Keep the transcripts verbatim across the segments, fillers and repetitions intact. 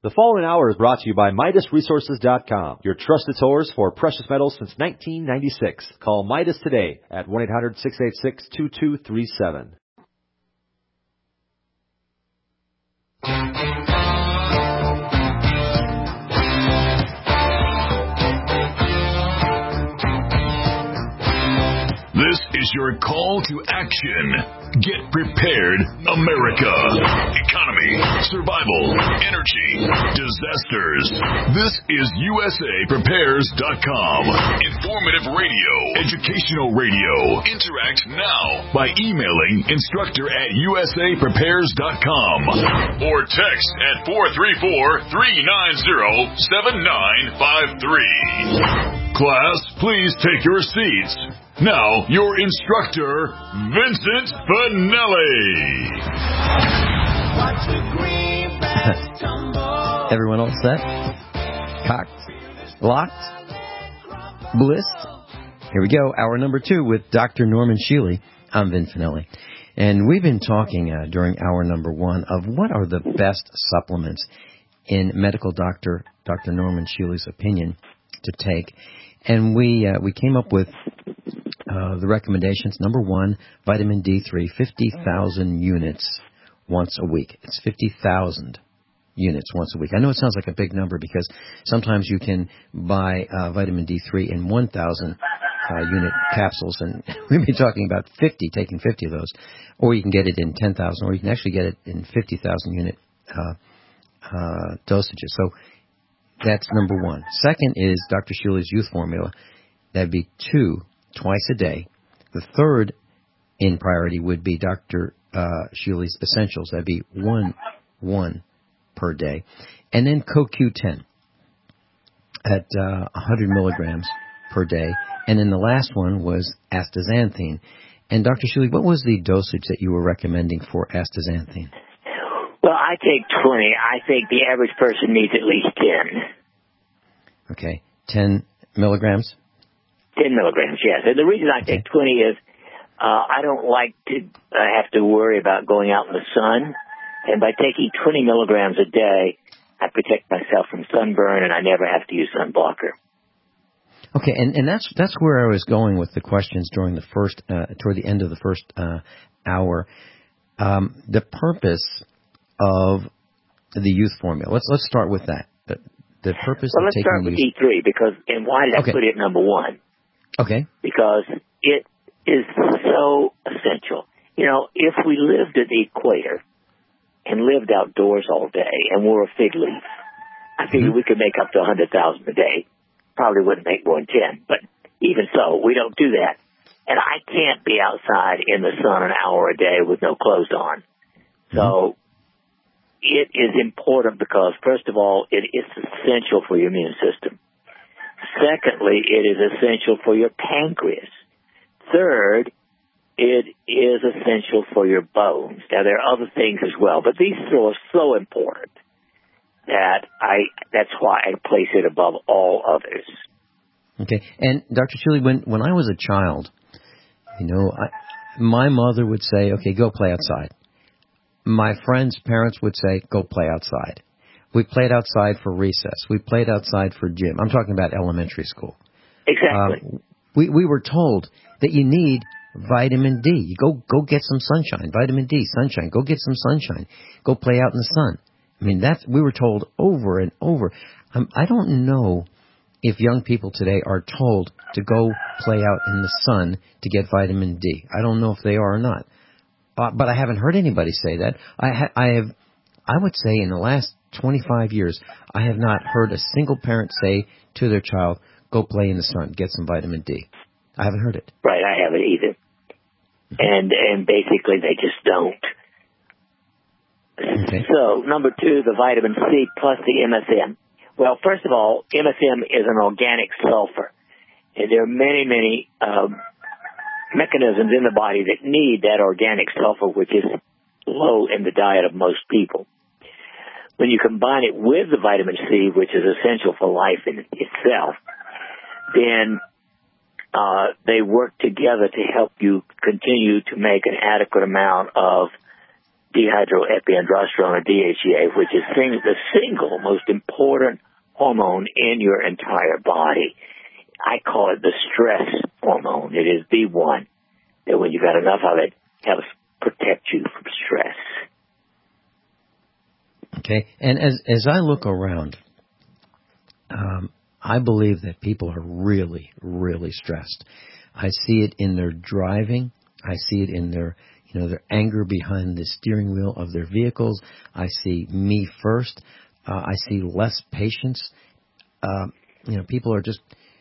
The following hour is brought to you by Midas Resources dot com, your trusted source for precious metals since nineteen ninety-six. Call Midas today at one eight hundred, six eight six, two two three seven. This is your call to action. Get prepared, America. Economy, survival, energy, disasters. This is U S A Prepares dot com. Informative radio, educational radio. Interact now by emailing instructor at U S A Prepares dot com or text at four three four, three nine zero, seven nine five three. Class, please take your seats. Now, your instructor, Vincent Finelli. Everyone all set? Cocked? Locked? Bliss? Here we go. Hour number two with Doctor Norman Shealy. I'm Vin Finelli. And we've been talking uh, during hour number one of what are the best supplements in medical doctor Doctor Norman Shealy's opinion to take. And we uh, we came up with Uh, the recommendations. Number one, vitamin D three, fifty thousand units once a week. It's fifty thousand units once a week. I know it sounds like a big number because sometimes you can buy uh, vitamin D three in one thousand uh, unit capsules, and we've been talking about fifty, taking fifty of those. Or you can get it in ten thousand, or you can actually get it in fifty thousand unit uh, uh, dosages. So that's number one. Second is Doctor Shealy's Youth Formula. That'd be two twice a day. The third in priority would be Doctor Uh, Shealy's Essentials. That'd be one, one per day. And then Co Q ten at uh, one hundred milligrams per day. And then the last one was astaxanthin. And Doctor Shealy, what was the dosage that you were recommending for astaxanthin? Well, I take twenty. I think the average person needs at least ten. Okay, ten milligrams? ten milligrams, yes. And the reason I take twenty is uh, I don't like to uh, have to worry about going out in the sun. And by taking twenty milligrams a day, I protect myself from sunburn, and I never have to use sun blocker. Okay, and, and that's that's where I was going with the questions during the first, uh, toward the end of the first uh, hour. Um, the purpose of the youth formula. Let's let's start with that. The, the purpose well, of taking taking let's start with youth... D three, because, and why did I okay. put it number one? Okay. Because it is so essential. You know, if we lived at the equator and lived outdoors all day and wore a fig leaf, I figured mm-hmm. we could make up to one hundred thousand a day. Probably wouldn't make more than ten, but even so, we don't do that. And I can't be outside in the sun an hour a day with no clothes on. Mm-hmm. So it is important because, first of all, it is essential for your immune system. Secondly, it is essential for your pancreas. Third, it is essential for your bones. Now, there are other things as well, but these two are so important that I that's why I place it above all others. Okay. And Doctor Shealy, when, when I was a child, you know, I, my mother would say, okay, go play outside. My friends' parents would say, go play outside. We played outside for recess. We played outside for gym. I'm talking about elementary school. Exactly. Um, we we were told that you need vitamin D. You go go get some sunshine. Vitamin D, sunshine. Go get some sunshine. Go play out in the sun. I mean, that's we were told over and over. Um, I don't know if young people today are told to go play out in the sun to get vitamin D. I don't know if they are or not. Uh, but I haven't heard anybody say that. I ha- I have. I would say in the last twenty-five years, I have not heard a single parent say to their child, go play in the sun, get some vitamin D. I haven't heard it. Right, I haven't either. And and basically they just don't. Okay. So, number two, the vitamin C plus the M S M. Well, first of all, M S M is an organic sulfur. And there are many, many um, mechanisms in the body that need that organic sulfur, which is low in the diet of most people. When you combine it with the vitamin C, which is essential for life in itself, then uh, they work together to help you continue to make an adequate amount of dehydroepiandrosterone, or D H E A, which is thing, the single most important hormone in your entire body. I call it the stress hormone. It is the one that when you've got enough of it, helps protect you from stress. Okay, and as as I look around, um, I believe that people are really, really stressed. I see it in their driving. I see it in their, you know, their anger behind the steering wheel of their vehicles. I see me first. Uh, I see less patience. Uh, you know, people are just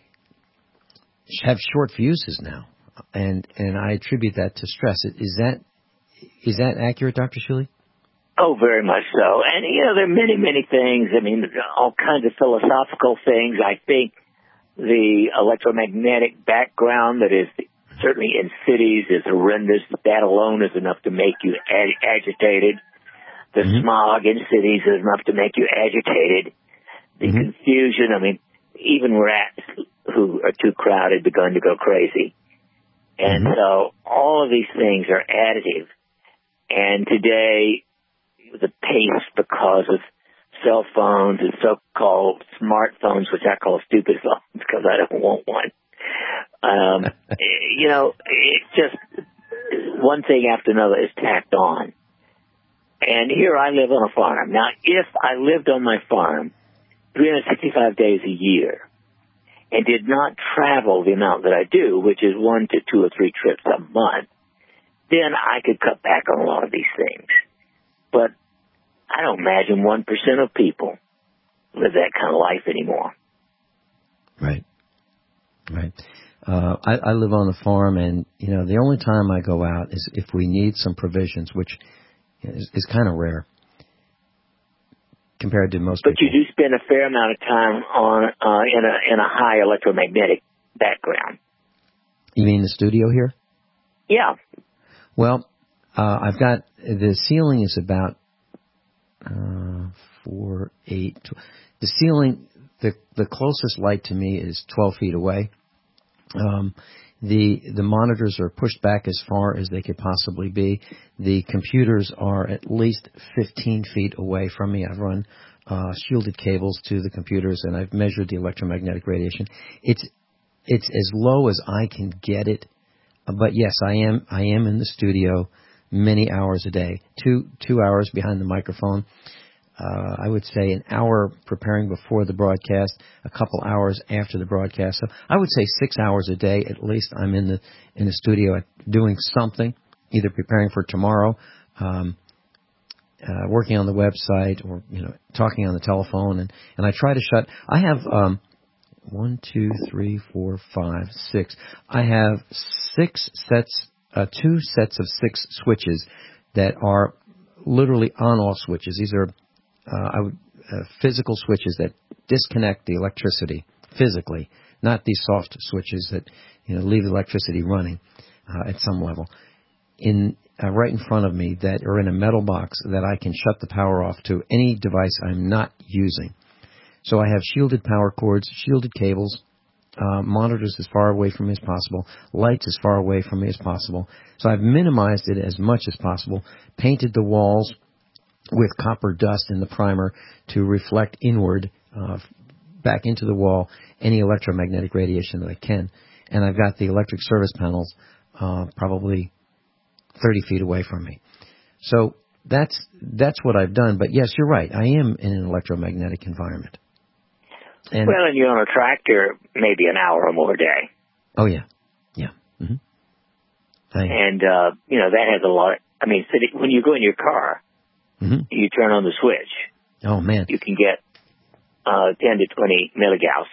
have short fuses now, and and I attribute that to stress. Is that is that accurate, Doctor Shealy? Oh, very much so. And, you know, there are many, many things. I mean, all kinds of philosophical things. I think the electromagnetic background that is certainly in cities is horrendous. That alone is enough to make you ag- agitated. The mm-hmm. smog in cities is enough to make you agitated. The mm-hmm. confusion, I mean, even rats who are too crowded begun to go crazy. And mm-hmm. so all of these things are additive. And today, the pace, because of cell phones and so-called smartphones, which I call stupid phones because I don't want one. Um, you know, it's just one thing after another is tacked on. And here I live on a farm. Now, if I lived on my farm three hundred sixty-five days a year and did not travel the amount that I do, which is one to two or three trips a month, then I could cut back on a lot of these things. But I don't imagine one percent of people live that kind of life anymore. Right. Right. Uh, I, I live on a farm, and, you know, the only time I go out is if we need some provisions, which is, is kind of rare compared to most but people. But you do spend a fair amount of time on uh, in a in a high electromagnetic background. You mean the studio here? Yeah. Well, uh, I've got, the ceiling is about uh, four, eight. The ceiling, the the closest light to me is twelve feet away. Um, the the monitors are pushed back as far as they could possibly be. The computers are at least fifteen feet away from me. I've run uh, shielded cables to the computers, and I've measured the electromagnetic radiation. It's it's as low as I can get it. But yes, I am I am in the studio many hours a day. Two two hours behind the microphone. Uh, I would say an hour preparing before the broadcast, a couple hours after the broadcast. So I would say six hours a day at least. I'm in the in the studio doing something, either preparing for tomorrow, um, uh, working on the website, or you know talking on the telephone. And, and I try to shut. I have um, one, two, three, four, five, six. I have six sets, uh, two sets of six switches that are literally on-off switches. These are Uh, I would, uh, physical switches that disconnect the electricity physically, not these soft switches that you know leave the electricity running uh, at some level. In uh, right in front of me, that are in a metal box that I can shut the power off to any device I'm not using. So I have shielded power cords, shielded cables, uh, monitors as far away from me as possible, lights as far away from me as possible. So I've minimized it as much as possible, painted the walls with copper dust in the primer to reflect inward uh, back into the wall any electromagnetic radiation that I can. And I've got the electric service panels uh, probably thirty feet away from me. So that's that's what I've done. But yes, you're right. I am in an electromagnetic environment. And well, and you're on a tractor maybe an hour or more a day. Oh, yeah. Yeah. Mm-hmm. And, uh, you know, that has a lot. I mean, when you go in your car, mm-hmm. you turn on the switch. Oh, man. You can get uh, ten to twenty milligauss.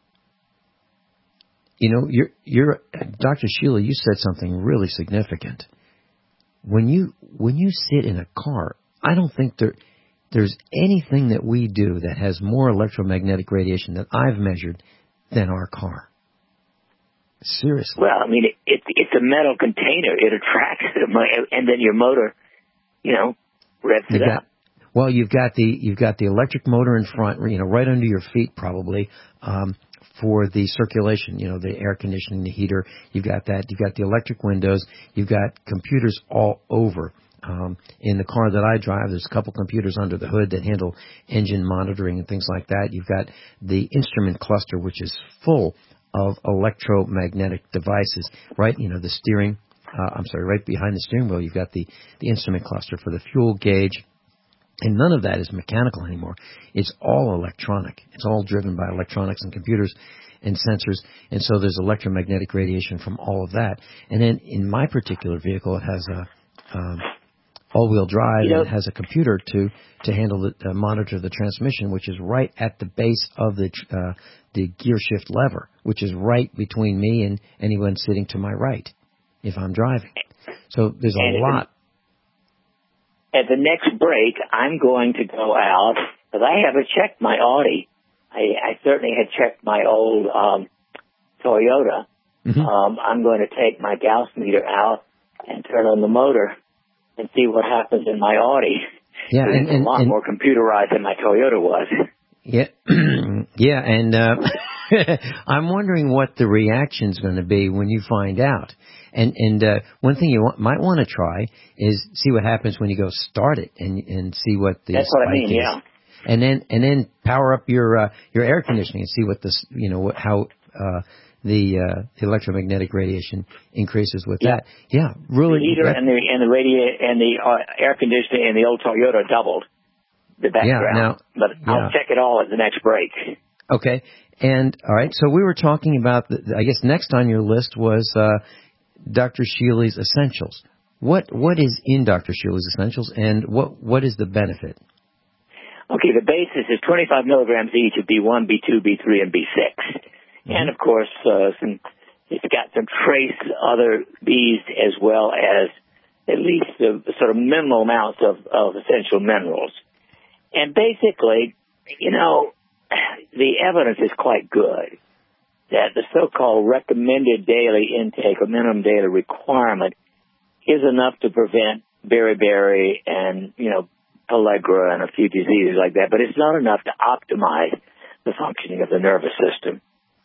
You know, you're, you're, Doctor Shealy, you said something really significant. When you when you sit in a car, I don't think there there's anything that we do that has more electromagnetic radiation that I've measured than our car. Seriously. Well, I mean, it, it, it's a metal container. It attracts it, and then your motor, you know, revs it got, up. Well, you've got the you've got the electric motor in front, you know, right under your feet probably, um, for the circulation, you know, the air conditioning, the heater. You've got that. You've got the electric windows. You've got computers all over. Um, in the car that I drive, there's a couple computers under the hood that handle engine monitoring and things like that. You've got the instrument cluster, which is full of electromagnetic devices, right? You know, the steering, uh, I'm sorry, right behind the steering wheel, you've got the, the instrument cluster for the fuel gauge. And none of that is mechanical anymore. It's all electronic. It's all driven by electronics and computers and sensors. And so there's electromagnetic radiation from all of that. And then in my particular vehicle, it has a um, all-wheel drive, you know, and it has a computer to to handle the uh, monitor the transmission, which is right at the base of the uh, the gear shift lever, which is right between me and anyone sitting to my right if I'm driving. So there's a and lot. At the next break, I'm going to go out, because I haven't checked my Audi. I, I certainly had checked my old um, Toyota. Mm-hmm. Um, I'm going to take my Gauss meter out and turn on the motor and see what happens in my Audi. Yeah, and, it's a and, lot and, more computerized than my Toyota was. Yeah, yeah, and uh, I'm wondering what the reaction's going to be when you find out. And and uh, one thing you want, might want to try is see what happens when you go start it and and see what the That's what I mean, is. yeah. And then and then power up your uh, your air conditioning and see what this you know what, how uh, the uh, electromagnetic radiation increases with yeah. that. Yeah, really. The heater that, and the and the radi- and the uh, air conditioning in the old Toyota doubled the background. Yeah, now, but yeah. I'll check it all at the next break. Okay. And all right, so we were talking about the, I guess next on your list was uh, Doctor Shealy's Essentials. What what is in Doctor Shealy's Essentials, and what what is the benefit? Okay, the basis is twenty-five milligrams each of B one, B two, B three, and B six. Mm-hmm. And, of course, uh, some, it's got some trace other Bs as well as at least uh, sort of minimal amounts of, of essential minerals. And basically, you know, the evidence is quite good that the so-called recommended daily intake or minimum daily requirement is enough to prevent beriberi and, you know, pellagra and a few diseases like that, but it's not enough to optimize the functioning of the nervous system.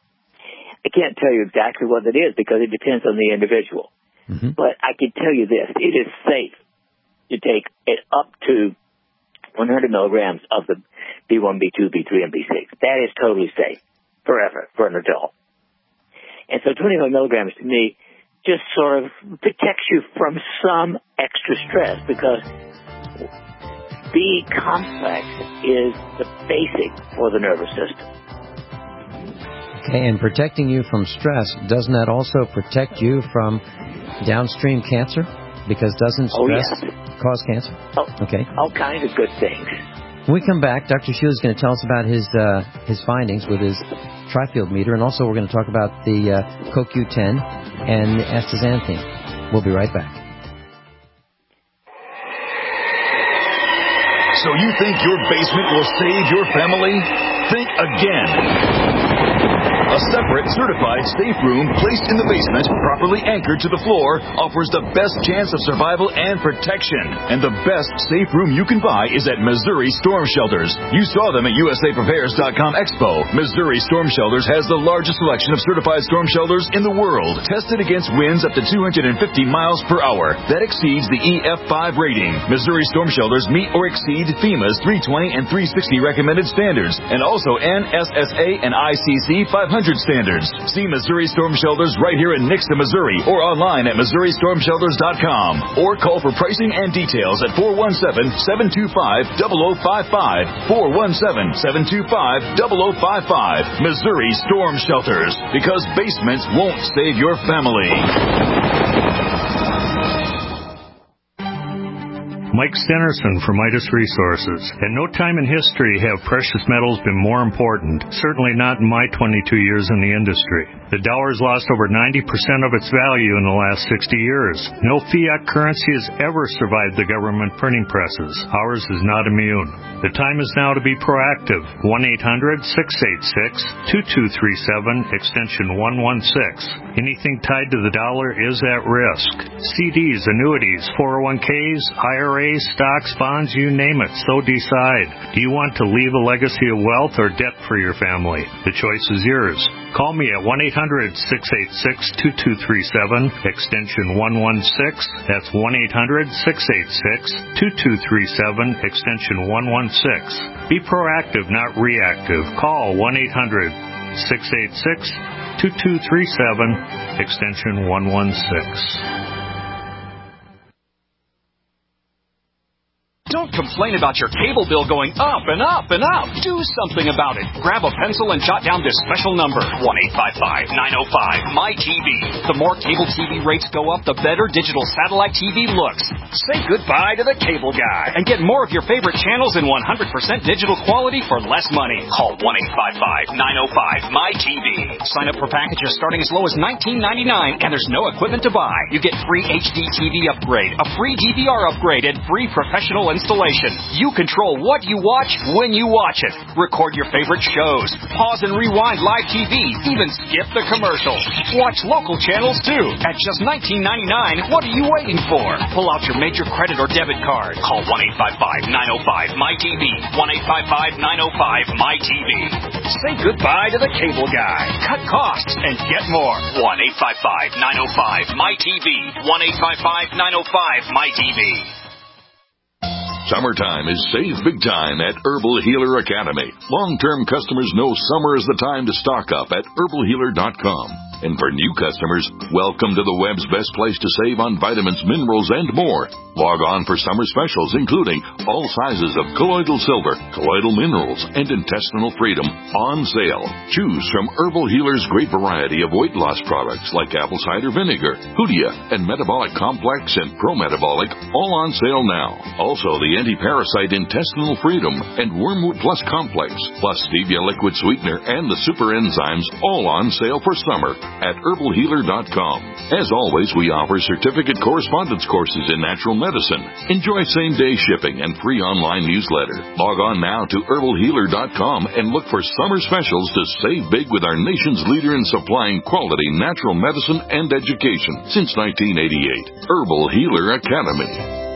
I can't tell you exactly what it is because it depends on the individual. Mm-hmm. But I can tell you this, it is safe to take it up to one hundred milligrams of the B one, B two, B three, and B six. That is totally safe forever for an adult. And so twenty-five milligrams to me just sort of protects you from some extra stress because B complex is the basic for the nervous system. Okay, and protecting you from stress, doesn't that also protect you from downstream cancer? Because doesn't stress oh, yes. cause cancer? Oh, okay. All kinds of good things. When we come back, Doctor Shealy is going to tell us about his uh, his findings with his tri-field meter, and also we're going to talk about the uh, C O Q ten and the astaxanthin. We'll be right back. So you think your basement will save your family? Think again. A separate, certified safe room placed in the basement, properly anchored to the floor, offers the best chance of survival and protection. And the best safe room you can buy is at Missouri Storm Shelters. You saw them at U S A Prepares dot com Expo. Missouri Storm Shelters has the largest selection of certified storm shelters in the world, tested against winds up to two hundred fifty miles per hour. That exceeds the E F five rating. Missouri Storm Shelters meet or exceed FEMA's three twenty and three sixty recommended standards, and also N S S A and I C C five hundred standards. See Missouri Storm Shelters right here in Nixa, Missouri, or online at Missouri Storm Shelters dot com, or call for pricing and details at four one seven, seven two five, zero zero five five, four one seven, seven two five, zero zero five five. Missouri Storm Shelters, because basements won't save your family. Mike Stenerson for Midas Resources. At no time in history have precious metals been more important, certainly not in my twenty-two years in the industry. The dollar has lost over ninety percent of its value in the last sixty years. No fiat currency has ever survived the government printing presses. Ours is not immune. The time is now to be proactive. one eight hundred, six eight six, two two three seven, extension one one six. Anything tied to the dollar is at risk. C Ds, annuities, four oh one Ks, I R As, Rays, stocks, bonds, you name it. So decide. Do you want to leave a legacy of wealth or debt for your family? The choice is yours. Call me at one eight hundred six eight six two two three seven, extension one one six. That's one eight hundred six eight six two two three seven, extension one one six. Be proactive, not reactive. Call one eight hundred six eight six two two three seven, extension one one six. Don't complain about your cable bill going up and up and up. Do something about it. Grab a pencil and jot down this special number, one eight five five nine oh five M Y T V. The more cable T V rates go up, the better digital satellite T V looks. Say goodbye to the cable guy and get more of your favorite channels in one hundred percent digital quality for less money. Call one eight five five nine oh five M Y T V. Sign up for packages starting as low as nineteen ninety-nine, and there's no equipment to buy. You get free H D T V upgrade, a free D V R upgrade, and free professional installation. You control what you watch when you watch it. Record your favorite shows. Pause and rewind live T V. Even skip the commercials. Watch local channels too. At just nineteen ninety-nine, what are you waiting for? Pull out your major credit or debit card. Call one eight five five nine oh five M Y T V. one eight five five nine oh five M Y T V. Say goodbye to the cable guy. Cut costs and get more. one eight five five nine oh five M Y T V. one eight five five nine oh five M Y T V. Summertime is save big time at Herbal Healer Academy. Long-term customers know summer is the time to stock up at herbal healer dot com. And for new customers, welcome to the web's best place to save on vitamins, minerals, and more. Log on for summer specials, including all sizes of colloidal silver, colloidal minerals, and intestinal freedom on sale. Choose from Herbal Healer's great variety of weight loss products like apple cider vinegar, Hoodia, and Metabolic Complex and Pro-Metabolic, all on sale now. Also, the anti-parasite intestinal freedom and Wormwood Plus Complex, plus stevia liquid sweetener and the super enzymes, all on sale for summer at herbal healer dot com. As always, we offer certificate correspondence courses in natural medicine. Enjoy same-day shipping and free online newsletter. Log on now to herbal healer dot com and look for summer specials to save big with our nation's leader in supplying quality natural medicine and education since nineteen eighty-eight. Herbal Healer Academy.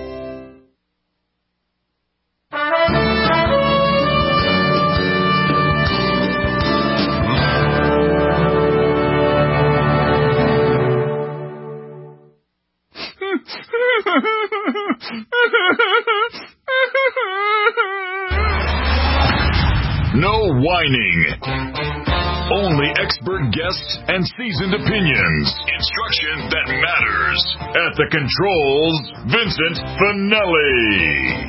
No whining. Only expert guests and seasoned opinions. Instruction that matters. At the controls, Vincent Finelli.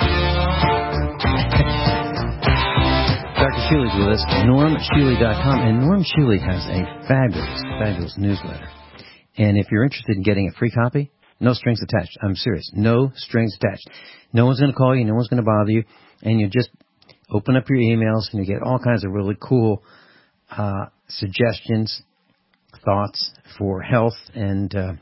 Doctor Shealy's with us, norm shealy dot com. And Norm Shealy has a fabulous, fabulous newsletter. And if you're interested in getting a free copy, no strings attached. I'm serious. No strings attached. No one's going to call you. No one's going to bother you. And you just open up your emails and you get all kinds of really cool uh, suggestions, thoughts for health and uh,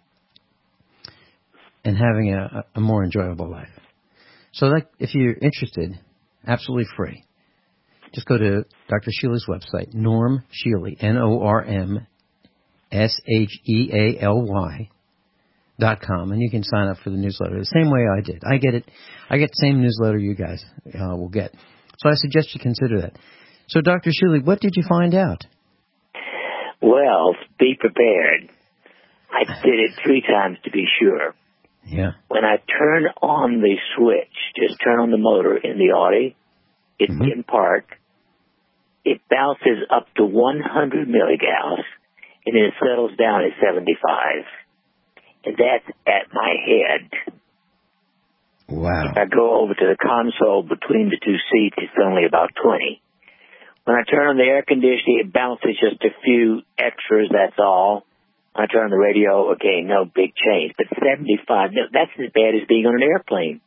and having a, a more enjoyable life. So like, if you're interested, absolutely free. Just go to Doctor Shealy's website, Norm Shealy, N O R M S H E A L Y dot com, and you can sign up for the newsletter the same way I did. I get it. I get the same newsletter you guys uh, will get. So I suggest you consider that. So, Doctor Shealy, what did you find out? Well, be prepared. I did it three times to be sure. Yeah. When I turn on the switch, just turn on the motor in the Audi, it's mm-hmm. in park, it bounces up to one hundred milligauss, and then it settles down at seventy-five. And that's at my head. Wow. If I go over to the console between the two seats, it's only about twenty. When I turn on the air conditioning, it bounces just a few extras, that's all. When I turn on the radio, okay, no big change. But seventy-five, no, that's as bad as being on an airplane.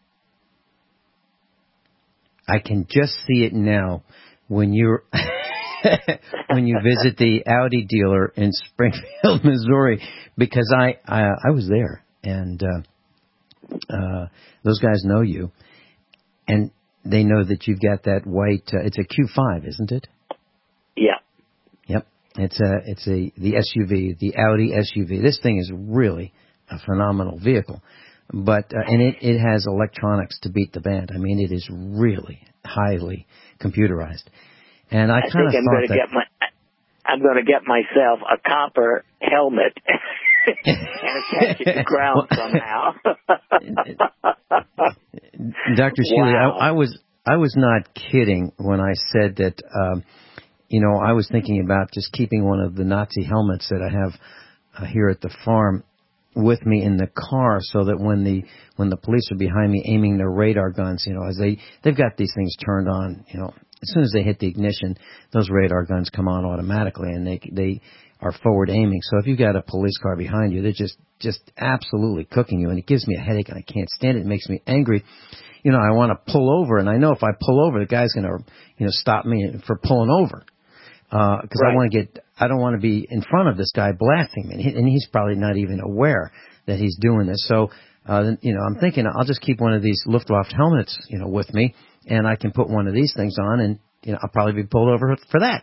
I can just see it now when you're when you visit the Audi dealer in Springfield, Missouri, because I I, I was there, and uh, uh, those guys know you, and they know that you've got that white. Uh, it's a Q five, isn't it? Yeah. Yep. It's a it's a the S U V, the Audi S U V. This thing is really a phenomenal vehicle. but uh, and it, it has electronics to beat the band. I mean, it is really highly computerized. And I, I kind of think I'm thought going to that get my I'm going to get myself a copper helmet and attach it to the ground somehow. Doctor Sheely, wow. I, I was I was not kidding when I said that. Um, you know, I was thinking about just keeping one of the Nazi helmets that I have uh, here at the farm with me in the car, so that when the when the police are behind me aiming their radar guns, you know, as they they've got these things turned on, you know, as soon as they hit the ignition, those radar guns come on automatically, and they they are forward aiming. So if you've got a police car behind you, they're just just absolutely cooking you, and it gives me a headache, and I can't stand it. It makes me angry. You know, I want to pull over, and I know if I pull over, the guy's going to, you know, stop me for pulling over. Because uh, right. I want to get, I don't want to be in front of this guy blasting me, and, he, and he's probably not even aware that he's doing this. So, uh, you know, I'm thinking I'll just keep one of these Luftwaffe helmets, you know, with me, and I can put one of these things on, and you know, I'll probably be pulled over for that.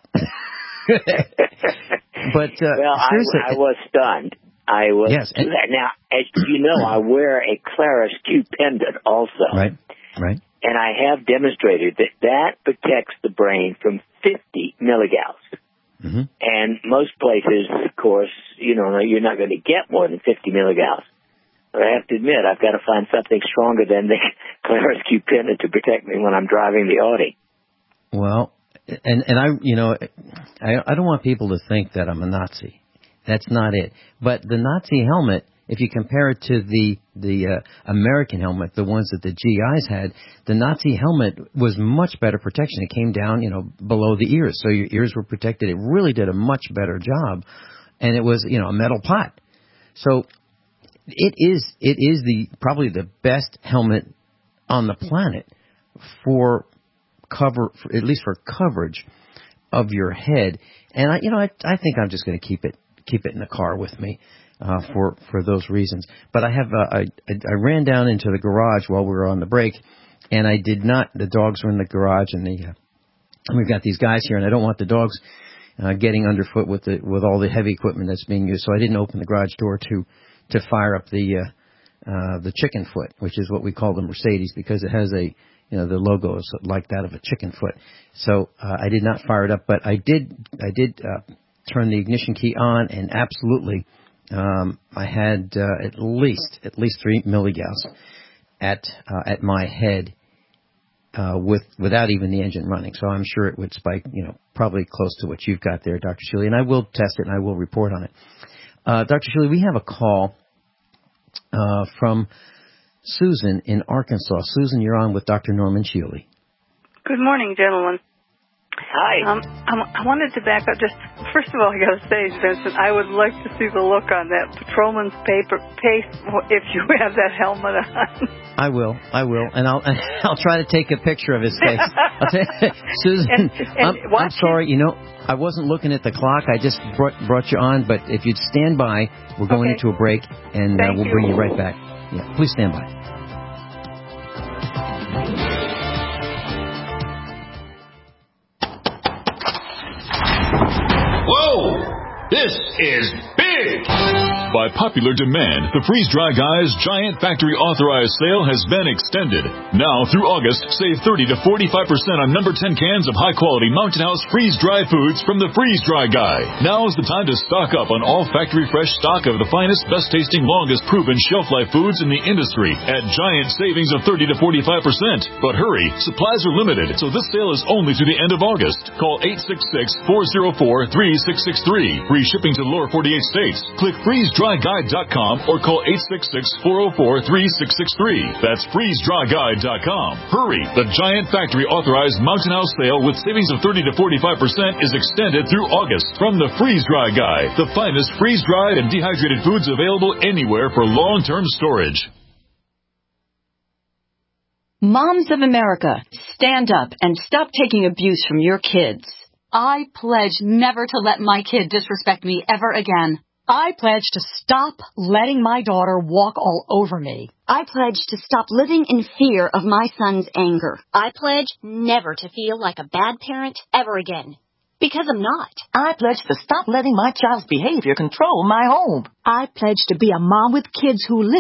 But uh, well, I, I was stunned. I was yes, and, now, as you know, I wear a Claris Q pendant also. Right, right. And I have demonstrated that that protects the brain from fifty milligauss. Mm-hmm. And most places, of course, you know, you're not going to get more than fifty milligauss. But I have to admit, I've got to find something stronger than the Claris Q pendant to protect me when I'm driving the Audi. Well, and and I, you know, I I don't want people to think that I'm a Nazi. That's not it. But the Nazi helmet, if you compare it to the the uh, American helmet, the ones that the G Is had, the Nazi helmet was much better protection. It came down, you know, below the ears, so your ears were protected. It really did a much better job, and it was, you know, a metal pot. So it is it is the probably the best helmet on the planet for cover, for, at least for coverage of your head. And I, you know, I I think I'm just going to keep it keep it in the car with me. Uh, for for those reasons, but I have uh, I I ran down into the garage while we were on the break, and I did not. The dogs were in the garage, and the uh, we've got these guys here, and I don't want the dogs uh, getting underfoot with the with all the heavy equipment that's being used. So I didn't open the garage door to to fire up the uh, uh, the chicken foot, which is what we call the Mercedes, because it has a, you know, the logo is like that of a chicken foot. So uh, I did not fire it up, but I did I did uh, turn the ignition key on, and absolutely. Um, I had uh, at least at least three milligauss at uh, at my head uh, with without even the engine running. So I'm sure it would spike, you know, probably close to what you've got there, Doctor Sheely. And I will test it and I will report on it. Uh, Doctor Sheely, we have a call uh, from Susan in Arkansas. Susan, you're on with Doctor Norman Sheely. Good morning, gentlemen. Hi. Um, I, I wanted to back up. Just first of all, I got to say, Vincent, I would like to see the look on that patrolman's paper face if you have that helmet on. I will, I will, and I'll I'll try to take a picture of his face. I'll tell you, Susan, and, and I'm, I'm sorry. You know, I wasn't looking at the clock. I just brought brought you on, but if you'd stand by, we're going okay. into a break, and uh, we'll you. bring you right back. Yeah, please stand by. Whoa! This is big! By popular demand, the Freeze Dry Guy's Giant Factory Authorized Sale has been extended. Now through August, save thirty to forty-five percent on number ten cans of high-quality Mountain House Freeze Dry foods from the Freeze Dry Guy. Now is the time to stock up on all factory fresh stock of the finest, best-tasting, longest-proven shelf-life foods in the industry at giant savings of thirty to forty-five percent. But hurry, supplies are limited, so this sale is only through the end of August. Call eight six six, four oh four, three six six three. Free shipping to the lower forty-eight states. Click freeze dry guide dot com or call eight six six, four oh four, three six six three. That's freeze dry guide dot com. Hurry! The Giant Factory Authorized Mountain House Sale with savings of thirty to forty-five percent is extended through August from the Freeze Dry Guy, the finest freeze-dried and dehydrated foods available anywhere for long-term storage. Moms of America, stand up and stop taking abuse from your kids. I pledge never to let my kid disrespect me ever again. I pledge to stop letting my daughter walk all over me. I pledge to stop living in fear of my son's anger. I pledge never to feel like a bad parent ever again. Because I'm not. I pledge to stop letting my child's behavior control my home. I pledge to be a mom with kids who listen.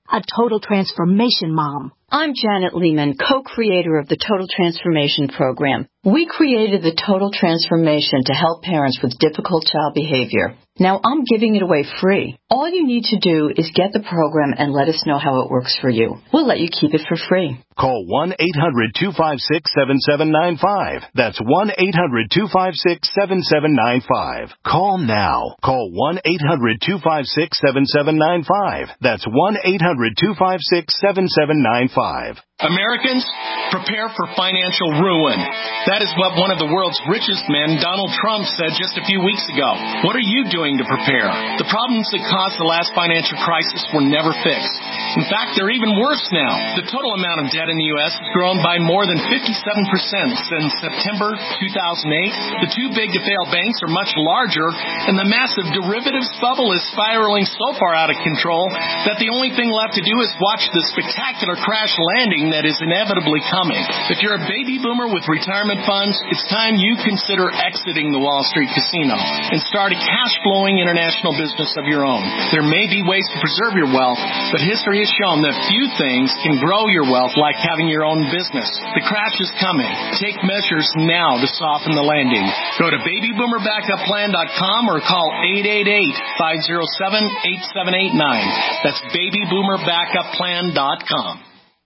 a total transformation mom. I'm Janet Lehman, co-creator of the Total Transformation Program. We created the Total Transformation to help parents with difficult child behavior. Now I'm giving it away free. All you need to do is get the program and let us know how it works for you. We'll let you keep it for free. Call one eight hundred two five six seven seven nine five. That's one eight hundred two five six seven seven nine five. Call now. Call one eight hundred two five six seven seven nine five. That's one eight hundred two five six seven seven nine five. Americans, prepare for financial ruin. That is what one of the world's richest men, Donald Trump, said just a few weeks ago. What are you doing to prepare? The problems that caused the last financial crisis were never fixed. In fact, they're even worse now. The total amount of debt in the U S has grown by more than fifty-seven percent since September two thousand eight. The too big to fail banks are much larger, and the massive derivatives bubble is spiraling so far out of control that the only thing left to do is watch the spectacular crash landing that is inevitably coming. If you're a baby boomer with retirement funds, it's time you consider exiting the Wall Street casino and start a cash-flowing international business of your own. There may be ways to preserve your wealth, but history has shown that few things can grow your wealth like having your own business. The crash is coming. Take measures now to soften the landing. Go to baby boomer backup plan dot com or call eight eight eight, five oh seven, eight seven eight nine. That's baby boomer backup plan dot com.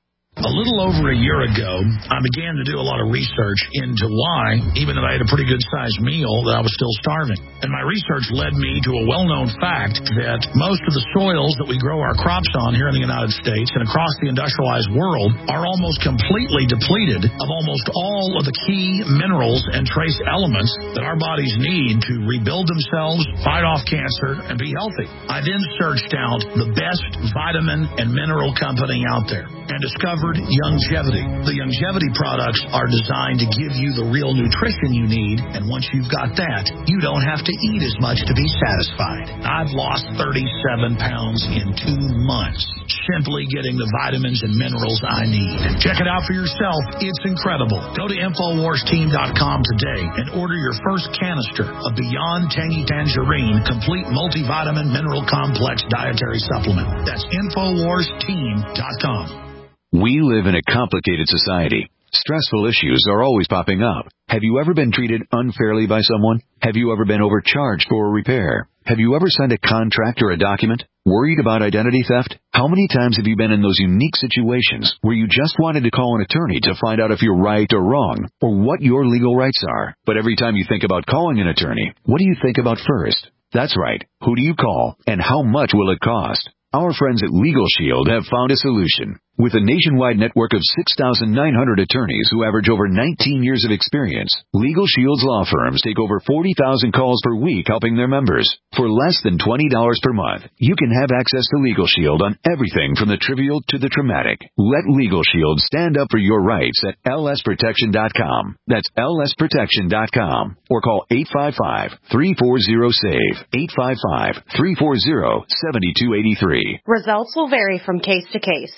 A little over a year ago, I began to do a lot of research into why, even though I had a pretty good-sized meal, that I was still starving. And my research led me to a well-known fact that most of the soils that we grow our crops on here in the United States and across the industrialized world are almost completely depleted of almost all of the key minerals and trace elements that our bodies need to rebuild themselves, fight off cancer, and be healthy. I then searched out the best vitamin and mineral company out there and discovered Youngevity. The Youngevity products are designed to give you the real nutrition you need, and once you've got that, you don't have to eat as much to be satisfied. I've lost thirty-seven pounds in two months, simply getting the vitamins and minerals I need. Check it out for yourself. It's incredible. Go to infowars team dot com today and order your first canister of Beyond Tangy Tangerine Complete Multivitamin Mineral Complex Dietary Supplement. That's infowars team dot com. We live in a complicated society. Stressful issues are always popping up. Have you ever been treated unfairly by someone? Have you ever been overcharged for a repair? Have you ever signed a contract or a document? Worried about identity theft? How many times have you been in those unique situations where you just wanted to call an attorney to find out if you're right or wrong, or what your legal rights are? But every time you think about calling an attorney, what do you think about first? That's right. Who do you call, and how much will it cost? Our friends at Legal Shield have found a solution. With a nationwide network of six thousand nine hundred attorneys who average over nineteen years of experience, Legal Shield's law firms take over forty thousand calls per week helping their members. For less than twenty dollars per month, you can have access to Legal Shield on everything from the trivial to the traumatic. Let Legal Shield stand up for your rights at L S protection dot com. That's L S protection dot com. Or call eight five five, three four zero, SAVE, eight five five, three four zero, seven two eight three. Results will vary from case to case.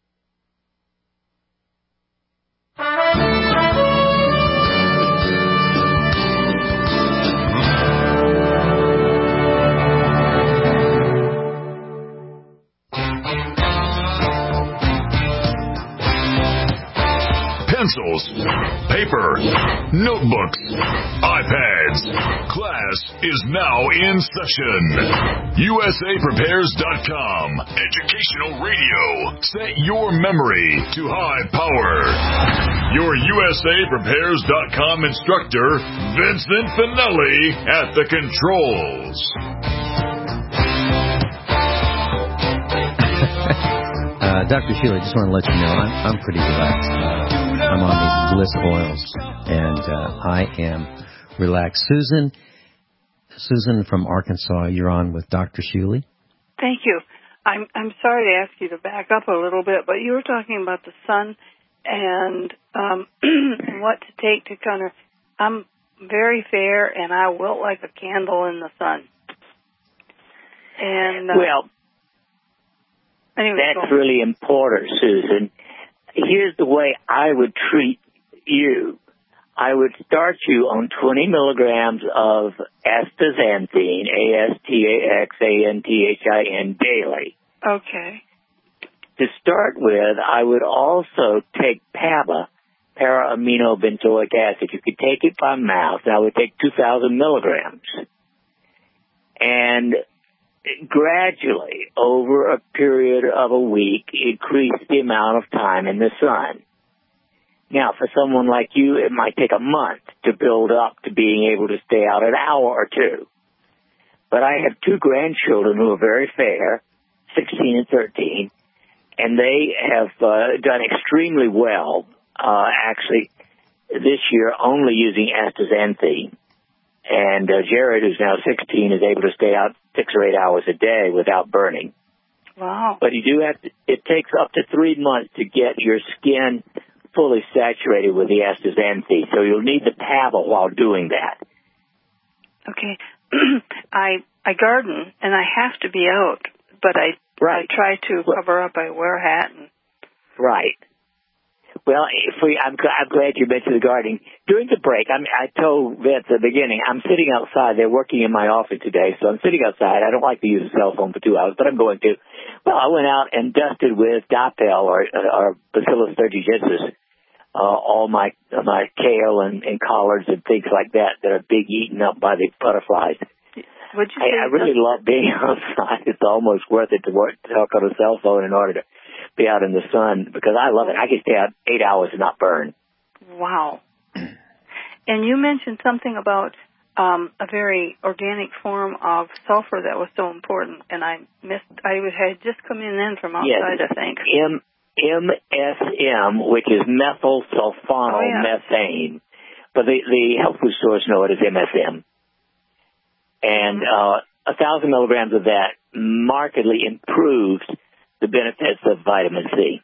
Pencils, paper, notebooks, iPads. Class is now in session. U S A Prepares dot com. Educational radio. Set your memory to high power. Your U S A Prepares dot com instructor, Vincent Finelli, at the controls. uh, Doctor Sheila, I just want to let you know I'm, I'm pretty relaxed. Uh, I'm on these bliss oils, and uh, I am relaxed. Susan, Susan from Arkansas, you're on with Doctor Sheila. Thank you. I'm I'm sorry to ask you to back up a little bit, but you were talking about the sun and um, what to take to kind of. I'm very fair, and I wilt like a candle in the sun. And uh, well, anyway, that's really important, Susan. Here's the way I would treat you. I would start you on twenty milligrams of astaxanthin, A S T A X A N T H I N, daily. Okay. to start with, I would also take P A B A, para-aminobenzoic acid. You could take it by mouth, and I would take two thousand milligrams. And gradually, over a period of a week, increase the amount of time in the sun. Now, for someone like you, it might take a month to build up to being able to stay out an hour or two. But I have two grandchildren who are very fair, sixteen and thirteen, and they have uh, done extremely well, uh, actually, this year only using astaxanthin. And uh, Jared, who's now sixteen, is able to stay out six or eight hours a day without burning. Wow. But you do have to, it takes up to three months to get your skin fully saturated with the astaxanthin. So you'll need the P A B A while doing that. Okay. I I garden, and I have to be out, but I, right. I try to cover up. I wear a hat. And... Right. Well, if we, I'm, I'm glad you mentioned the gardening. During the break, I'm, I told Vince at the beginning, I'm sitting outside. They're working in my office today, so I'm sitting outside. I don't like to use a cell phone for two hours, but I'm going to. Well, I went out and dusted with Dipel or, or Bacillus thuringiensis, uh, all my my kale and, and collards and things like that that are big eaten up by the butterflies. Would you I, I really love being outside. It's almost worth it to work to talk on a cell phone in order to be out in the sun, because I love it. I can stay out eight hours and not burn. Wow. And you mentioned something about um, a very organic form of sulfur that was so important, and I missed. I had just come in then from outside, yes. I think. M M S M, which is methyl sulfonyl-methane, oh, yeah. But the the health food stores know it as M S M. And uh, a thousand milligrams of that markedly improves the benefits of vitamin C.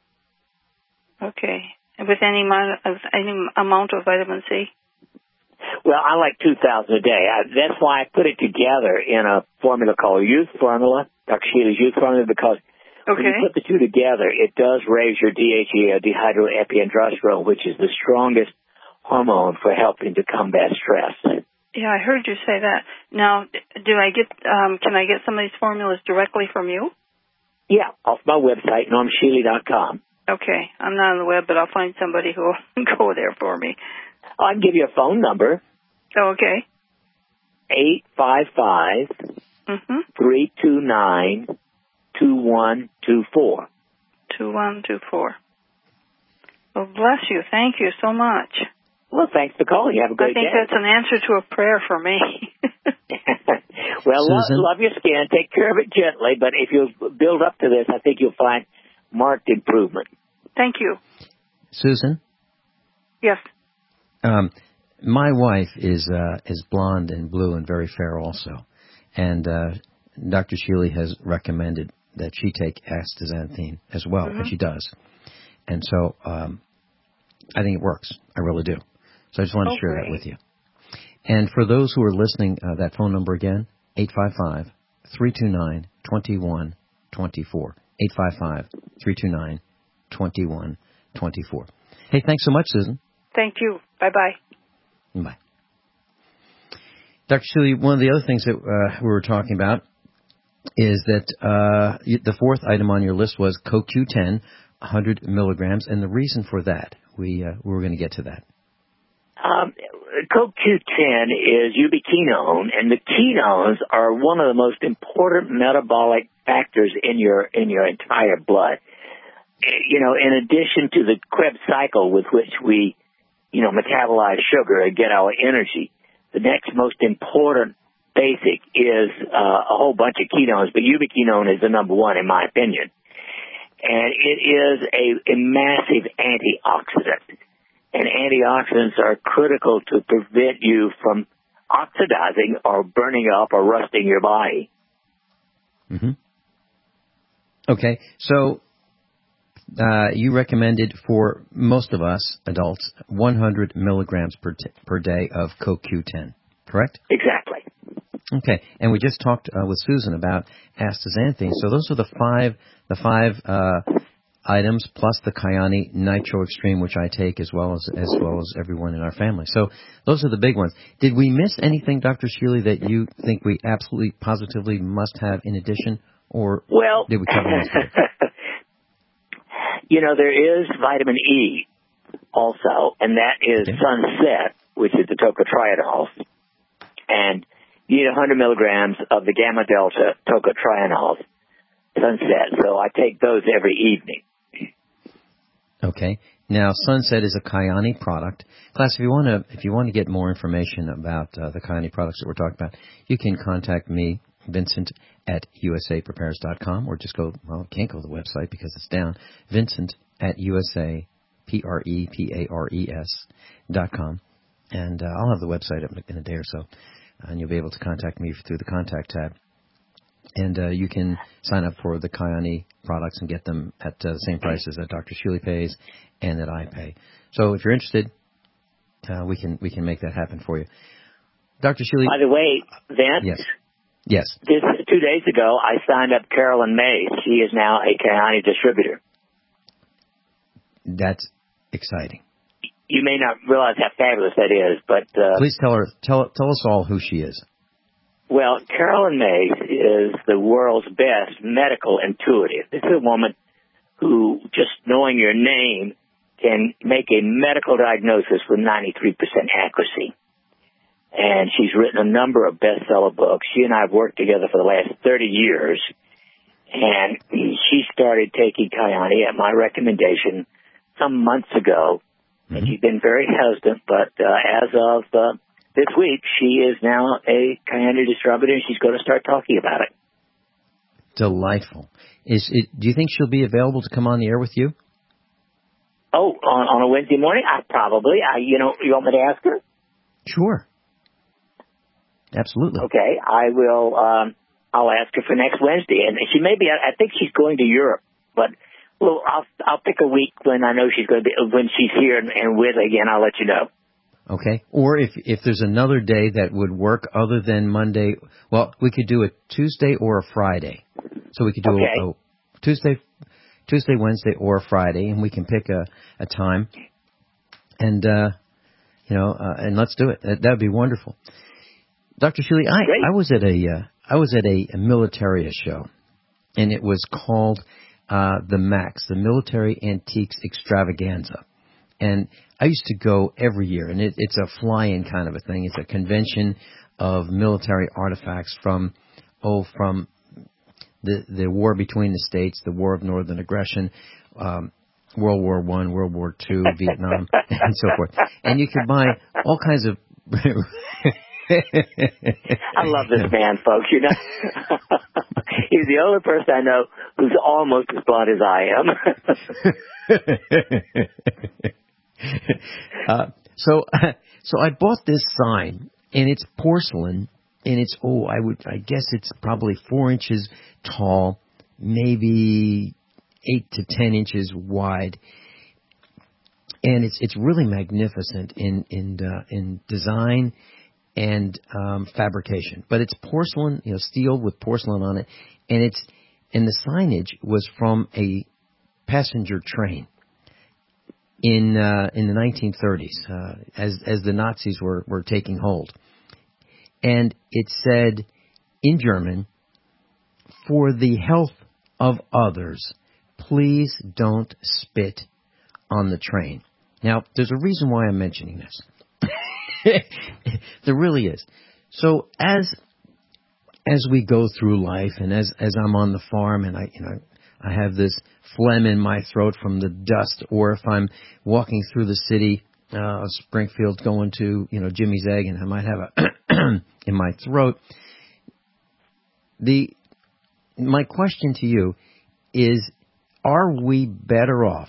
Okay. And with any amount of, any amount of vitamin C? Well, I like two thousand a day. I, that's why I put it together in a formula called Youth Formula, Doctor Shealy's Youth Formula, because okay. when you put the two together, it does raise your D H E A, dehydroepiandrosterone, which is the strongest hormone for helping to combat stress. Yeah, I heard you say that. Now, do I get? Um, can I get some of these formulas directly from you? Yeah, off my website, norm shealy dot com. Okay, I'm not on the web, but I'll find somebody who will go there for me. I can give you a phone number. Oh, okay. Eight five five three two nine two one two four. Two one two four. Well, bless you. Thank you so much. Well, thanks for calling. You have a great day. I think day. That's an answer to a prayer for me. Well, lo- love your skin. Take care of it gently. But if you build up to this, I think you'll find marked improvement. Thank you. Susan? Yes. Um, my wife is uh, is blonde and blue and very fair also. And uh, Doctor Shealy has recommended that she take astaxanthin as well, mm-hmm. and she does. And so um, I think it works. I really do. So I just wanted oh, to share great. that with you. And for those who are listening, uh, that phone number again, eight five five three two nine two one two four. eight five five three two nine two one two four. Hey, thanks so much, Susan. Thank you. Bye-bye. Bye. Doctor Shealy, one of the other things that uh, we were talking about is that uh, the fourth item on your list was C O Q ten, one hundred milligrams, and the reason for that, we, uh, we were going to get to that. Um, C O Q ten is ubiquinone, and the ketones are one of the most important metabolic factors in your in your entire blood. You know, in addition to the Krebs cycle with which we, you know, metabolize sugar and get our energy, the next most important basic is uh, a whole bunch of ketones, but ubiquinone is the number one in my opinion. And it is a, a massive antioxidant. And antioxidants are critical to prevent you from oxidizing or burning up or rusting your body. Mm-hmm. Okay, so uh, you recommended for most of us adults one hundred milligrams per t- per day of C O Q ten, correct? Exactly. Okay, and we just talked uh, with Susan about astaxanthin. So those are the five the five uh, items plus the Kyani Nitro Extreme, which I take as well as as well as everyone in our family. So those are the big ones. Did we miss anything, Doctor Shealy, that you think we absolutely positively must have in addition, or well, did we cover most of it? You know, there is vitamin E also, and that is okay. Sunset, which is the tocotrienols. And you need one hundred milligrams of the gamma delta tocotrienols, Sunset. So I take those every evening. Okay. Now, Sunset is a Kyani product. Class, if you want to, if you want to get more information about uh, the Kyani products that we're talking about, you can contact me, Vincent, at U S A prepares dot com, or just go, well, can't go to the website because it's down, Vincent at U S A, P R E P A R E S dot com. And uh, I'll have the website up in a day or so, and you'll be able to contact me through the contact tab. And uh, you can sign up for the Kyani products and get them at uh, the same prices that Doctor Shealy pays and that I pay. So if you're interested, uh, we can we can make that happen for you. Doctor Shealy. By the way, Vince. Yes. Yes. This, two days ago, I signed up Carolyn Mays. She is now a Kyani distributor. That's exciting. You may not realize how fabulous that is, but uh, please tell her, tell tell us all who she is. Well, Carolyn Mays is the world's best medical intuitive. This is a woman who, just knowing your name, can make a medical diagnosis with ninety-three percent accuracy. And she's written a number of bestseller books. She and I have worked together for the last thirty years. And she started taking Kyani at my recommendation some months ago. Mm-hmm. And she's been very hesitant, but uh, as of uh, this week, she is now a Kyani distributor, and she's going to start talking about it. Delightful. Is it? Do you think she'll be available to come on the air with you? Oh, on, on a Wednesday morning? I probably. I, you know, you want me to ask her? Sure. Absolutely. Okay, I will. Um, I'll ask her for next Wednesday, and she may be. I think she's going to Europe, but well, I'll I'll pick a week when I know she's going to be when she's here and, and with again. I'll let you know. Okay. Or if if there's another day that would work other than Monday, well, we could do a Tuesday or a Friday. So we could do okay. a, a Tuesday, Tuesday, Wednesday, or a Friday, and we can pick a, a time, and uh, you know, uh, and let's do it. That would be wonderful. Doctor Shealy, I, I was at a uh, I was at a, a Militaria show, and it was called uh, the MAX, the Military Antiques Extravaganza, and I used to go every year, and it, it's a fly-in kind of a thing. It's a convention of military artifacts from oh from the the war between the states, the War of Northern Aggression, um, World War One, World War Two, Vietnam, and so forth. And you could buy all kinds of. I love this man, folks. You know, he's the only person I know who's almost as blunt as I am. uh, so, so I bought this sign, and it's porcelain, and it's oh, I would, I guess it's probably four inches tall, maybe eight to ten inches wide, and it's it's really magnificent in in uh, in design and um, fabrication, but it's porcelain, you know, steel with porcelain on it, and it's and the signage was from a passenger train in uh, in the nineteen thirties, uh, as as the Nazis were were taking hold, and it said in German, "For the health of others, please don't spit on the train." Now, there's a reason why I'm mentioning this. There really is. So as as we go through life, and as as I'm on the farm, and I you know I have this phlegm in my throat from the dust, or if I'm walking through the city, uh, Springfield, going to you know Jimmy's Egg, and I might have a in my throat. The my question to you is: are we better off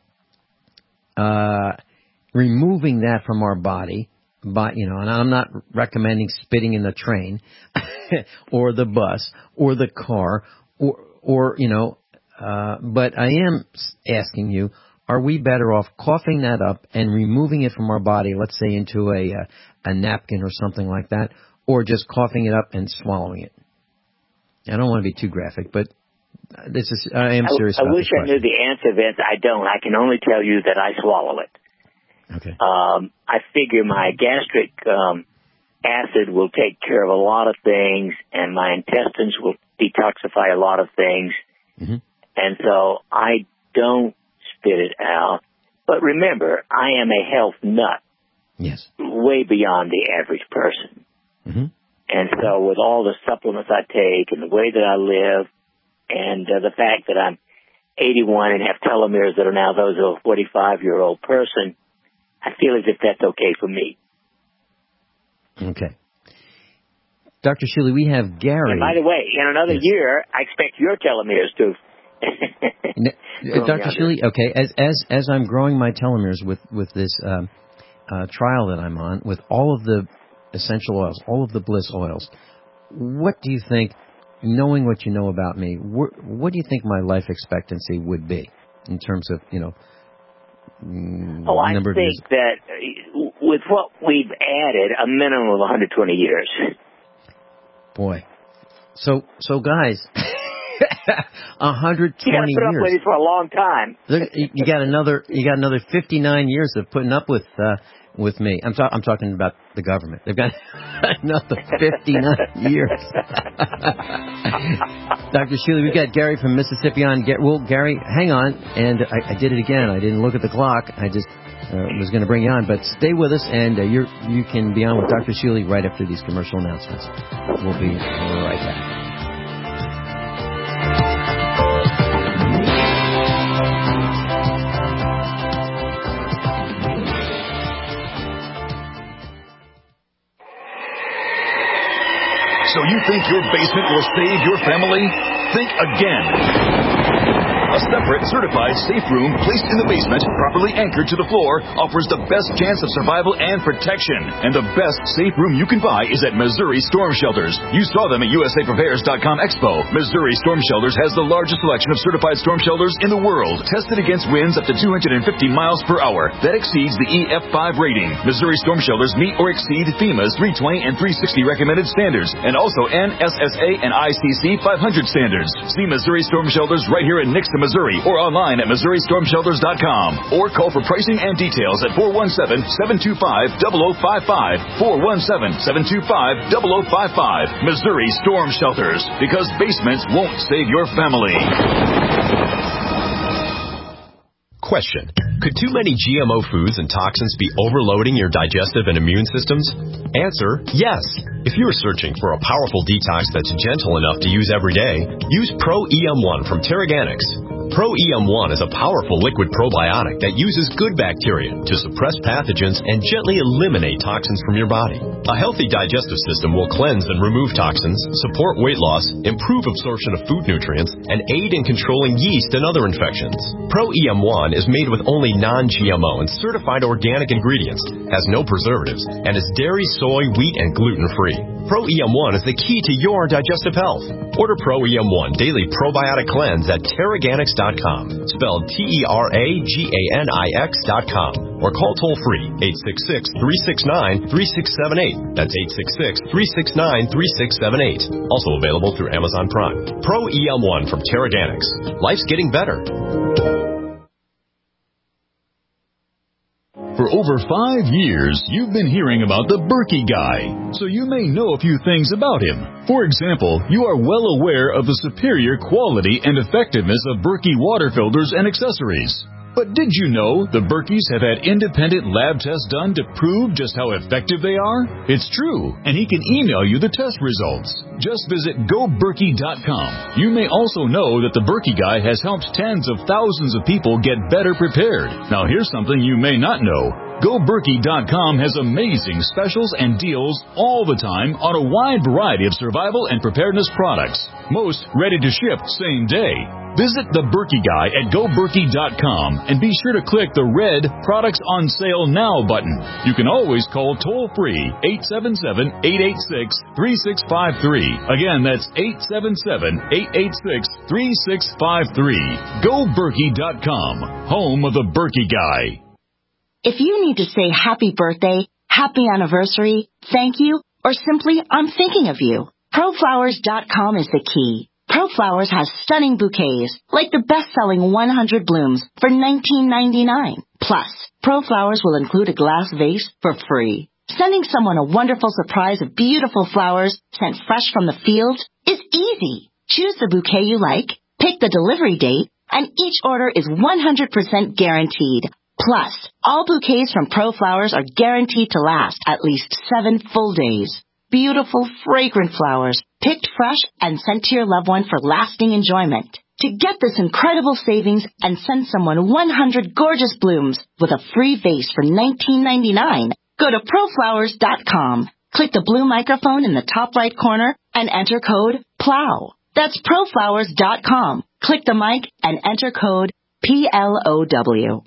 uh, removing that from our body? But, you know, and I'm not recommending spitting in the train or the bus or the car or, or you know, uh, but I am asking you, are we better off coughing that up and removing it from our body, let's say into a, a, a napkin or something like that, or just coughing it up and swallowing it? I don't want to be too graphic, but this is, I am serious I, about I wish this I knew the answer, Vince. I don't. I can only tell you that I swallow it. Okay. Um, I figure my gastric um, acid will take care of a lot of things, and my intestines will detoxify a lot of things. Mm-hmm. And so I don't spit it out. But remember, I am a health nut. Yes. Way beyond the average person. Mm-hmm. And so with all the supplements I take and the way that I live and uh, the fact that I'm eighty-one and have telomeres that are now those of a forty-five-year-old person, I feel as if that's okay for me. Okay. Doctor Shealy, we have Gary. And by the way, in another yes. year, I expect your telomeres to. no, Doctor Shealy, okay, as as as I'm growing my telomeres with with this um, uh, trial that I'm on, with all of the essential oils, all of the bliss oils, what do you think? Knowing what you know about me, wh- what do you think my life expectancy would be in terms of, you know, mm, oh, I number think of years? that uh, with what we've added, a minimum of one hundred twenty years. Boy, so so guys, one hundred twenty you got to put years. up with it for a long time. Look, you got another, you got another fifty-nine years of putting up with uh, with me. I'm, ta- I'm talking about the government. They've got another fifty-nine years. Doctor Shealy, we've got Gary from Mississippi on. Well, Gary, hang on. And I, I did it again. I didn't look at the clock. I just uh, was going to bring you on. But stay with us, and uh, you're, you can be on with Doctor Shealy right after these commercial announcements. We'll be right back. So you think your basement will save your family? Think again. A separate, certified safe room placed in the basement, properly anchored to the floor, offers the best chance of survival and protection. And the best safe room you can buy is at Missouri Storm Shelters. You saw them at U S A Prepares dot com Expo. Missouri Storm Shelters has the largest selection of certified storm shelters in the world, tested against winds up to two hundred fifty miles per hour. That exceeds the E F five rating. Missouri Storm Shelters meet or exceed FEMA's three twenty and three sixty recommended standards, and also N S S A and I C C five hundred standards. See Missouri Storm Shelters right here in Nixon, Missouri, or online at Missouri Storm Shelters dot com. Or call for pricing and details at four one seven, seven two five, zero zero five five, four one seven, seven two five, zero zero five five. Missouri Storm Shelters, because basements won't save your family. Question. Could too many G M O foods and toxins be overloading your digestive and immune systems? Answer, yes. If you are searching for a powerful detox that's gentle enough to use every day, use Pro E M one from Terraganics. Pro E M one is a powerful liquid probiotic that uses good bacteria to suppress pathogens and gently eliminate toxins from your body. A healthy digestive system will cleanse and remove toxins, support weight loss, improve absorption of food nutrients, and aid in controlling yeast and other infections. Pro E M one is made with only non-G M O and certified organic ingredients, has no preservatives, and is dairy, soy, wheat, and gluten-free. Pro E M one is the key to your digestive health. Order Pro E M one Daily Probiotic Cleanse at Terraganics dot com, spelled T E R A G A N I X dot com, or call toll-free eight six six, three six nine, three six seven eight. That's eight six six, three six nine, three six seven eight. Also available through Amazon Prime. Pro E M one from Terraganics. Life's getting better. For over five years, you've been hearing about the Berkey Guy, so you may know a few things about him. For example, you are well aware of the superior quality and effectiveness of Berkey water filters and accessories. But did you know the Berkeys have had independent lab tests done to prove just how effective they are? It's true, and he can email you the test results. Just visit go berkey dot com. You may also know that the Berkey Guy has helped tens of thousands of people get better prepared. Now here's something you may not know. go berkey dot com has amazing specials and deals all the time on a wide variety of survival and preparedness products. Most ready to ship same day. Visit the Berkey Guy at go berkey dot com and be sure to click the red Products on Sale Now button. You can always call toll-free eight seven seven, eight eight six, three six five three. Again, that's eight seven seven, eight eight six, three six five three. go berkey dot com, home of the Berkey Guy. If you need to say happy birthday, happy anniversary, thank you, or simply I'm thinking of you, pro flowers dot com is the key. ProFlowers has stunning bouquets, like the best-selling one hundred blooms for nineteen ninety-nine. Plus, ProFlowers will include a glass vase for free. Sending someone a wonderful surprise of beautiful flowers sent fresh from the field is easy. Choose the bouquet you like, pick the delivery date, and each order is one hundred percent guaranteed. Plus, all bouquets from ProFlowers are guaranteed to last at least seven full days. Beautiful, fragrant flowers, picked fresh and sent to your loved one for lasting enjoyment. To get this incredible savings and send someone one hundred gorgeous blooms with a free vase for nineteen ninety-nine, go to proflowers dot com. Click the blue microphone in the top right corner and enter code PLOW. That's proflowers dot com. Click the mic and enter code P L O W.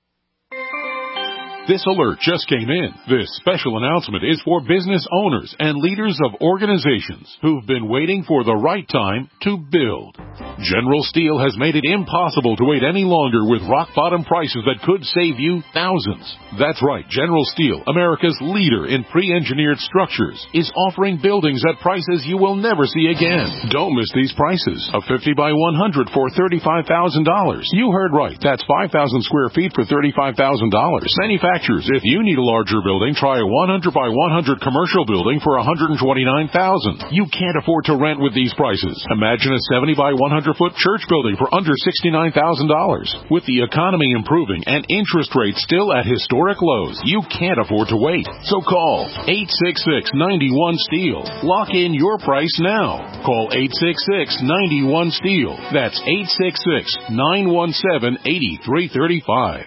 This alert just came in. This special announcement is for business owners and leaders of organizations who've been waiting for the right time to build. General Steel has made it impossible to wait any longer with rock-bottom prices that could save you thousands. That's right, General Steel, America's leader in pre-engineered structures, is offering buildings at prices you will never see again. Don't miss these prices. A fifty by one hundred for thirty-five thousand dollars. You heard right. That's five thousand square feet for thirty-five thousand dollars. Manufacturers, if you need a larger building, try a one hundred by one hundred commercial building for one hundred twenty-nine thousand dollars. You can't afford to rent with these prices. Imagine a seventy by one hundred foot church building for under sixty-nine thousand dollars. With the economy improving and interest rates still at historic lows, you can't afford to wait. So call eight six six, nine one, STEEL. Lock in your price now. Call eight six six, nine one, STEEL. That's eight six six, nine one seven, eight three three five.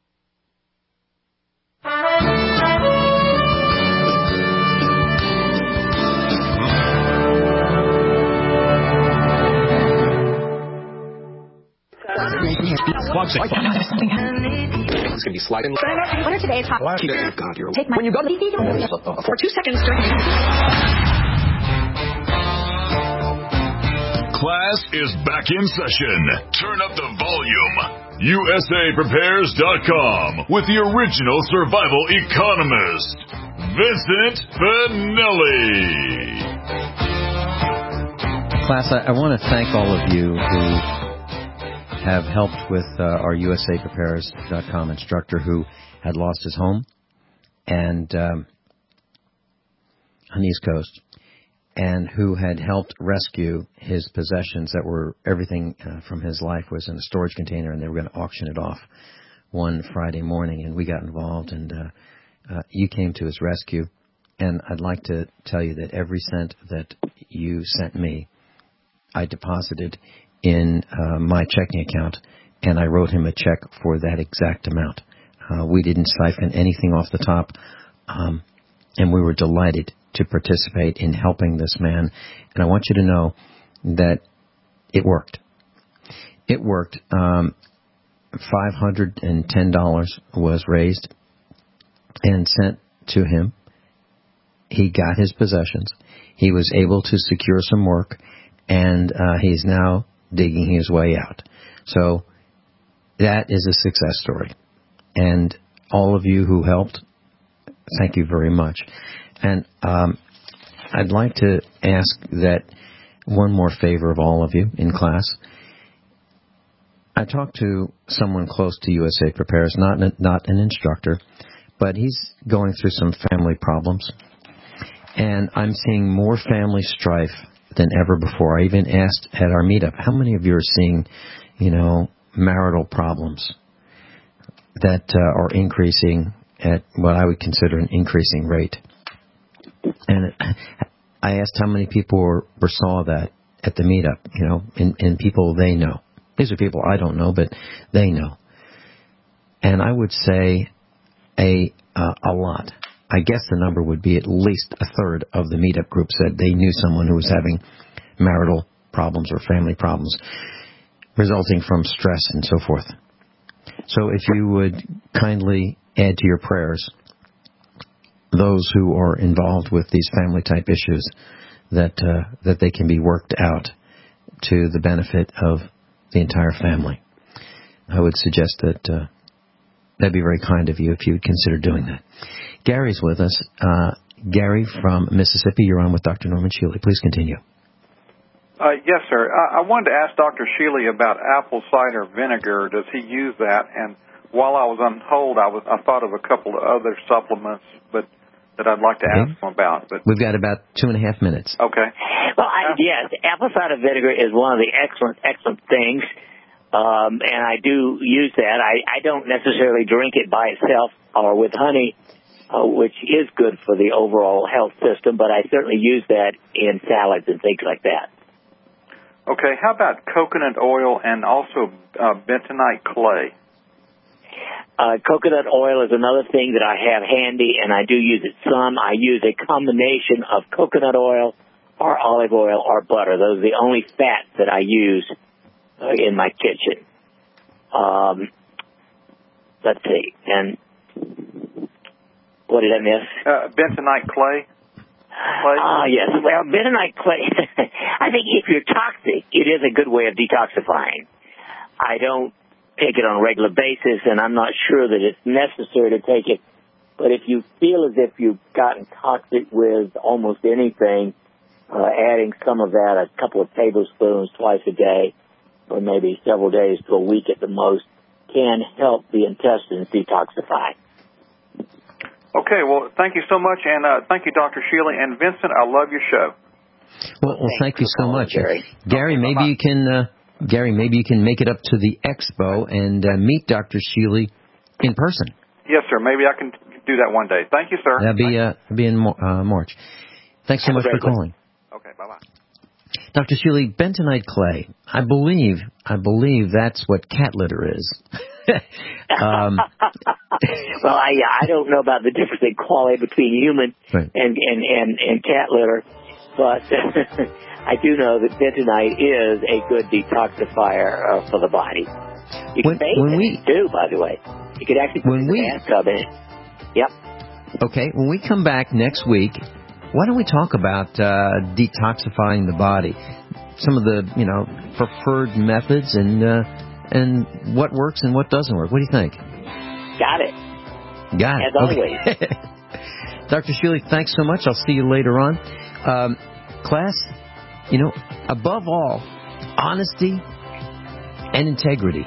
It's going to be sliding. What are today's hot? God, you're Take my. When you go to for two seconds. Class is back in session. Turn up the volume. U S A Prepares dot com with the original survival economist, Vincent Finelli. Class, I, I want to thank all of you who have helped with uh, our U S A Prepares dot com instructor who had lost his home and um, on the East Coast, and who had helped rescue his possessions that were everything uh, from his life was in a storage container, and they were going to auction it off one Friday morning, and we got involved, and uh, uh, you came to his rescue. And I'd like to tell you that every cent that you sent me, I deposited in uh, my checking account, and I wrote him a check for that exact amount. Uh, we didn't siphon anything off the top, um, and we were delighted to participate in helping this man. And I want you to know that it worked. It worked. Um, five hundred ten dollars was raised and sent to him. He got his possessions. He was able to secure some work, and uh, he's now digging his way out. So that is a success story. And all of you who helped, thank you very much. And um, I'd like to ask that one more favor of all of you in class. I talked to someone close to U S A Prepares, not an, not an instructor, but he's going through some family problems. And I'm seeing more family strife than ever before. I even asked at our meetup, how many of you are seeing, you know, marital problems that uh, are increasing at what I would consider an increasing rate? And I asked how many people were, were saw that at the meetup, you know, and, and people they know. These are people I don't know, but they know. And I would say a uh, a lot. I guess the number would be at least a third of the meetup group said they knew someone who was having marital problems or family problems resulting from stress and so forth. So if you would kindly add to your prayers those who are involved with these family type issues, that uh, that they can be worked out to the benefit of the entire family. I would suggest that uh, that'd be very kind of you if you would consider doing that. Gary's with us. Uh, Gary from Mississippi, you're on with Doctor Norman Shealy. Please continue. Uh, yes, sir. I, I wanted to ask Doctor Shealy about apple cider vinegar. Does he use that? And while I was on hold, I was I thought of a couple of other supplements, but that I'd like to okay. ask him about. But we've got about two and a half minutes. Okay. Well, I, yes, apple cider vinegar is one of the excellent, excellent things. Um, and I do use that. I, I don't necessarily drink it by itself or with honey, uh, which is good for the overall health system, but I certainly use that in salads and things like that. Okay, how about coconut oil and also uh, bentonite clay? Uh, coconut oil is another thing that I have handy, and I do use it some. I use a combination of coconut oil or olive oil or butter. Those are the only fats that I use uh, in my kitchen. Um, let's see. And what did I miss? Uh, bentonite clay. Ah, uh, yes. Well, bentonite clay, I think if you're toxic, it is a good way of detoxifying. I don't take it on a regular basis, and I'm not sure that it's necessary to take it. But if you feel as if you've gotten toxic with almost anything, uh, adding some of that, a couple of tablespoons twice a day, or maybe several days to a week at the most, can help the intestines detoxify. Okay, well, thank you so much, and uh, thank you, Doctor Shealy. And Vincent, I love your show. Well, well thank you so much. Gary, Gary okay, maybe bye-bye. you can... Uh, Gary, maybe you can make it up to the expo and uh, meet Doctor Shealy in person. Yes, sir. Maybe I can do that one day. Thank you, sir. That'll be, uh, that'll be in uh, March. Thanks so much for calling. Okay, bye-bye. Doctor Shealy, bentonite clay. I believe, I believe that's what cat litter is. um, well, I I don't know about the difference in quality between human right. and, and, and, and cat litter, but I do know that bentonite is a good detoxifier uh, for the body. You can when, bathe when in we, it too, by the way. You could actually put when in we, the bathtub in it. Yep. Okay, when we come back next week, why don't we talk about uh, detoxifying the body? Some of the, you know, preferred methods and uh, and what works and what doesn't work. What do you think? Got it. Got it. As always. Okay. Doctor Shealy, thanks so much. I'll see you later on. Um, class, you know, above all, honesty and integrity.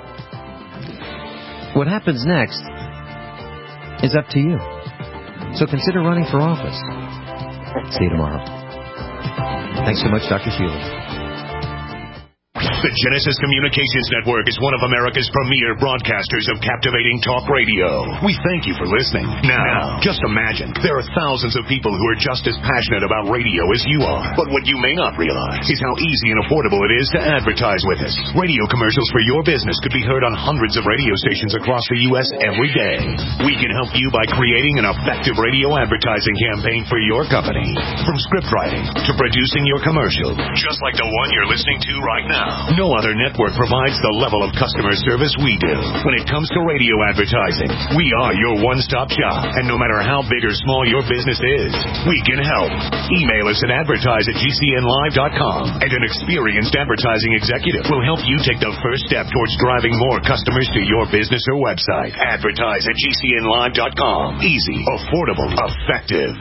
What happens next is up to you. So consider running for office. See you tomorrow. Thanks so much, Doctor Shealy. The Genesis Communications Network is one of America's premier broadcasters of captivating talk radio. We thank you for listening. Now, just imagine, there are thousands of people who are just as passionate about radio as you are. But what you may not realize is how easy and affordable it is to advertise with us. Radio commercials for your business could be heard on hundreds of radio stations across the U S every day. We can help you by creating an effective radio advertising campaign for your company. From script writing to producing your commercial, just like the one you're listening to right now. No other network provides the level of customer service we do. When it comes to radio advertising, we are your one-stop shop. And no matter how big or small your business is, we can help. Email us at advertise at g c n live dot com, and an experienced advertising executive will help you take the first step towards driving more customers to your business or website. Advertise at g c n live dot com. Easy, affordable, effective.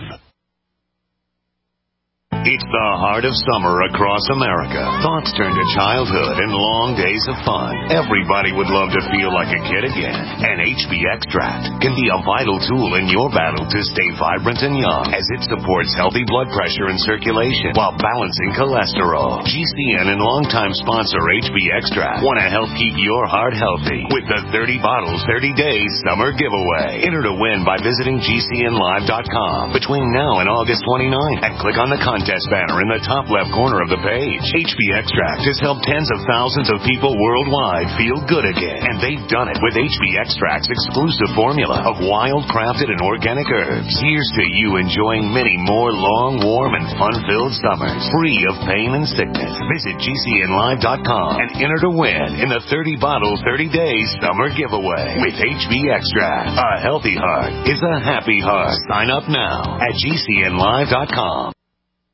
It's the heart of summer across America. Thoughts turn to childhood and long days of fun. Everybody would love to feel like a kid again. And H B Extract can be a vital tool in your battle to stay vibrant and young, as it supports healthy blood pressure and circulation while balancing cholesterol. G C N and longtime sponsor H B Extract want to help keep your heart healthy with the thirty bottles, thirty days summer giveaway. Enter to win by visiting g c n live dot com between now and August twenty-ninth and click on the contest banner in the top left corner of the page. H B Extract has helped tens of thousands of people worldwide feel good again, and they've done it with H B Extract's exclusive formula of wild, crafted, and organic herbs. Here's to you enjoying many more long, warm, and fun-filled summers, free of pain and sickness. Visit g c n live dot com and enter to win in the thirty bottle, thirty days summer giveaway with H B Extract. A healthy heart is a happy heart. Sign up now at g c n live dot com.